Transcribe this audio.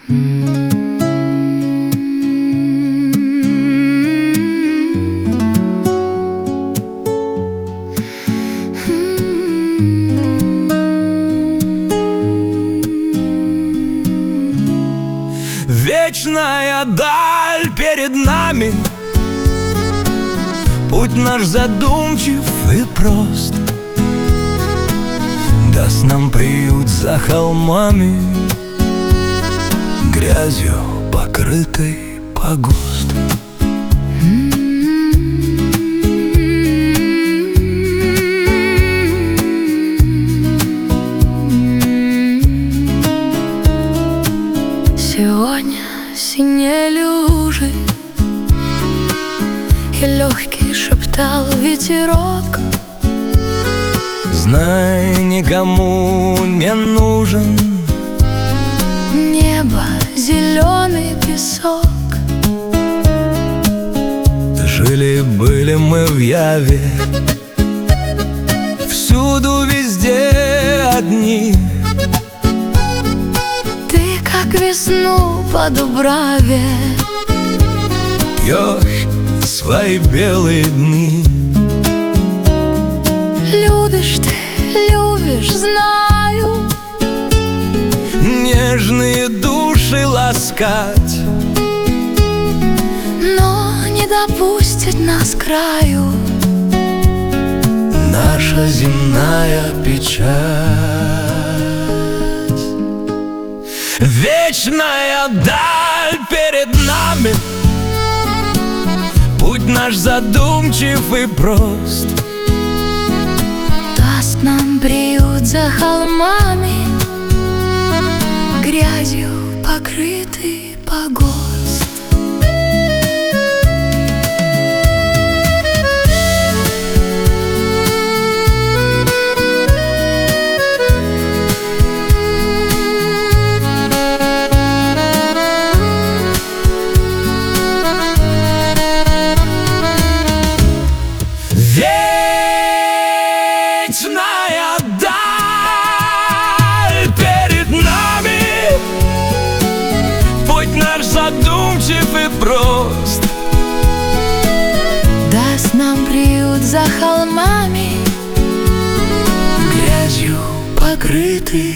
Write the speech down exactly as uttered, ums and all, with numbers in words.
Вечная даль перед нами, путь наш задумчив и прост, даст нам приют за холмами, грязью покрытый погост. Сегодня синие люжи, и легкий шептал ветерок: знай, никому не нужен небо, зеленый песок. Жили-были мы в Яве, всюду, везде одни. Ты, как весну по Дубраве, Пьешь свои белые дни. любишь ты, любишь, знаю, Нежные души ласкать, но не допустит нас к краю наша земная печать. Вечная даль перед нами, путь наш задумчив и прост, даст нам приют за холмами, грязью покрытый погост. Вечная даль перед нами, путь наш задумчив и прост, Даст нам приют за холмами, грязью покрытый